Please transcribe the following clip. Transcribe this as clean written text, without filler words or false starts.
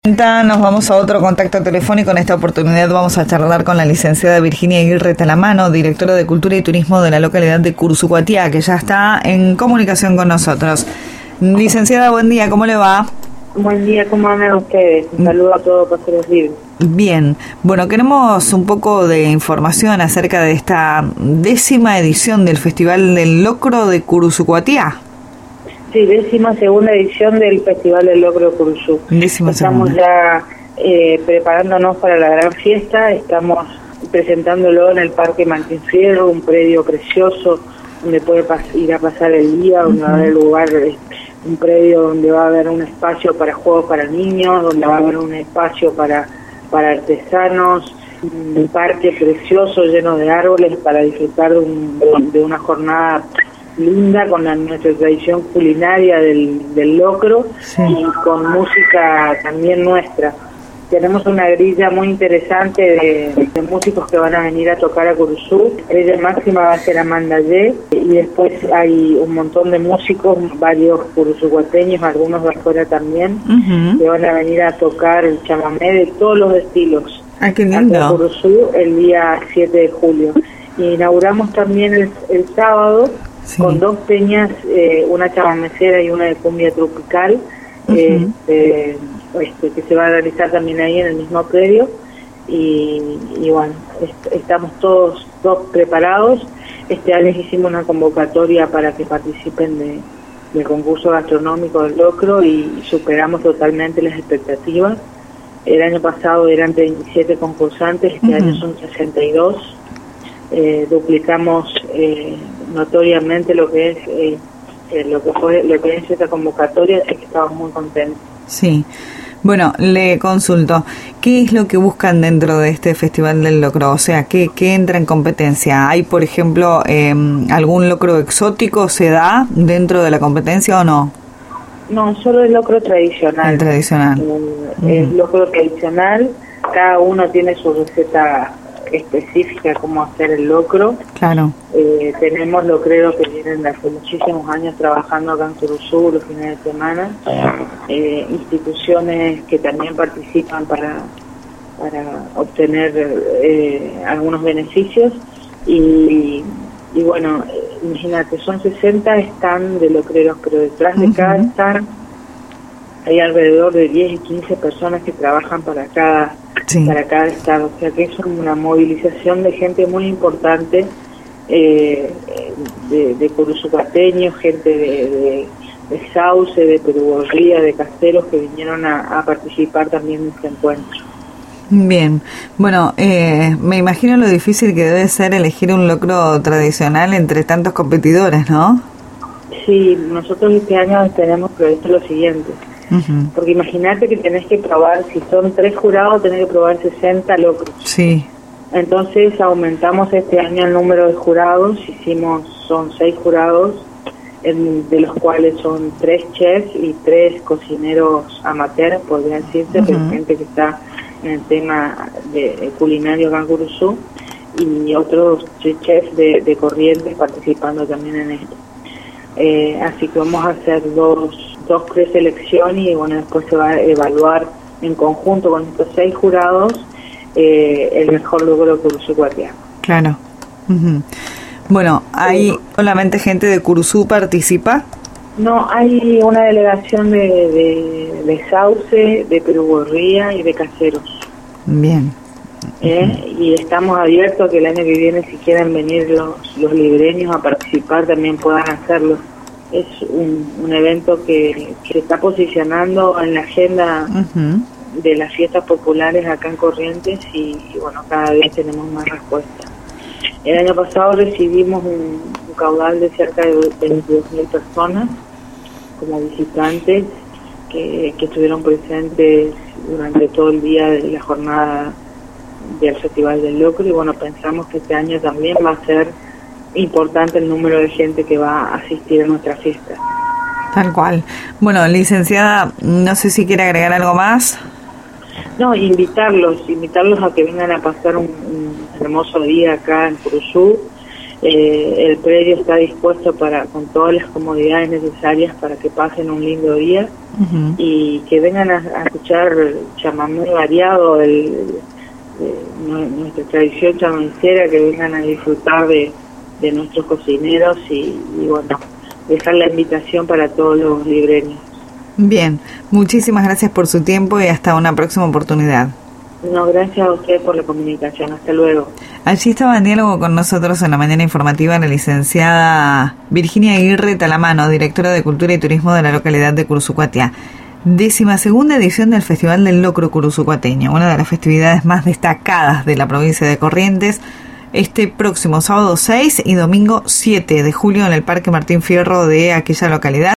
Nos vamos a otro contacto telefónico. En esta oportunidad vamos a charlar con la licenciada Virginia Aguirre Talamano, directora de Cultura y Turismo de la localidad de Cursucuatiá, que ya está en comunicación con nosotros. Licenciada, buen día, ¿cómo le va? Buen día, ¿cómo andan ustedes? Un saludo a todos Paseros Libres. Bien, bueno, queremos un poco de información acerca de esta 10ª edición del Festival del Locro de Cursucuatiá. Sí, 12ª edición del Festival del Locro de Curuzú. Estamos ya preparándonos para la gran fiesta, estamos presentándolo en el Parque Martín Fierro, un predio precioso donde puede ir a pasar el día, donde va a haber lugar, un predio donde va a haber un espacio para juegos para niños, donde va a haber un espacio para artesanos, un parque precioso lleno de árboles para disfrutar de una jornada linda con nuestra tradición culinaria del locro, sí, y con música también nuestra. Tenemos una grilla muy interesante de músicos que van a venir a tocar a Curuzú. La estrella máxima va a ser Amanda Ye, y después hay un montón de músicos, varios curuzucuateños, algunos de afuera también, que van a venir a tocar el chamamé de todos los estilos. ¡Ah, qué lindo! A Curuzú el día 7 de julio. Y inauguramos también el sábado, sí, con dos peñas, una chamamecera y una de cumbia tropical, que se va a realizar también ahí en el mismo predio. Y bueno, estamos todos preparados. Este año hicimos una convocatoria para que participen del concurso gastronómico del locro y superamos totalmente las expectativas. El año pasado eran 37 concursantes, este año son 62. Duplicamos notoriamente lo que es esta convocatoria, así que estamos muy contentos. Sí. Bueno, le consulto, ¿qué es lo que buscan dentro de este Festival del Locro? O sea, ¿qué entra en competencia? ¿Hay, por ejemplo, algún locro exótico se da dentro de la competencia o no? No, solo el locro tradicional. El tradicional. El locro tradicional, cada uno tiene su receta específica cómo hacer el locro. Claro. Tenemos locreros que vienen hace muchísimos años trabajando acá en Curuzú los fines de semana, instituciones que también participan para obtener algunos beneficios y bueno, imagínate, son 60 stands de locreros, pero detrás de cada stand hay alrededor de 10 y 15 personas que trabajan para cada estado, o sea que es una movilización de gente muy importante, de curuzucuateños, gente de Sauce, de Perugorría, de Caseros, que vinieron a participar también en este encuentro. Bien, bueno, me imagino lo difícil que debe ser elegir un locro tradicional entre tantos competidores, ¿no? Sí, nosotros este año tenemos previsto lo siguiente. Porque imagínate que tenés que probar, si son 3 jurados, tenés que probar 60 locros. Sí. Entonces aumentamos este año el número de jurados, son 6 jurados, de los cuales son 3 chefs y 3 cocineros amateurs, podría decirse, pero gente que está en el tema de culinario acá en Curuzú, y otros chefs de Corrientes participando también en esto. Así que vamos a hacer dos preselecciones y bueno, después se va a evaluar en conjunto con estos 6 jurados el mejor logro de Cursucuatiá. Claro. Bueno, ¿hay solamente gente de Curuzú participa? No, hay una delegación de Sauce, de Perugorría y de Caseros. Bien. Y estamos abiertos a que el año que viene, si quieren venir los libreños a participar, también puedan hacerlo. Es un evento que se está posicionando en la agenda de las fiestas populares acá en Corrientes y bueno, cada vez tenemos más respuesta. El año pasado recibimos un caudal de cerca de 22.000 personas como visitantes que estuvieron presentes durante todo el día de la jornada del Festival del Locro y bueno, pensamos que este año también va a ser importante el número de gente que va a asistir a nuestra fiesta. Tal cual. Bueno, licenciada, no sé si quiere agregar algo más. No, invitarlos a que vengan a pasar un hermoso día acá en Curuzú. El predio está dispuesto con todas las comodidades necesarias para que pasen un lindo día y que vengan a escuchar chamamé variado, nuestra tradición chamancera, que vengan a disfrutar de nuestros cocineros y bueno, dejar la invitación para todos los libreños. Bien, muchísimas gracias por su tiempo y hasta una próxima oportunidad. No, gracias a ustedes por la comunicación. Hasta luego. Allí estaba en diálogo con nosotros en la mañana informativa la licenciada Virginia Aguirre Talamano, directora de Cultura y Turismo de la localidad de Cursucuatiá. 12ª edición del Festival del Locro Cursucuateño, una de las festividades más destacadas de la provincia de Corrientes, este próximo sábado 6 y domingo 7 de julio en el Parque Martín Fierro de aquella localidad.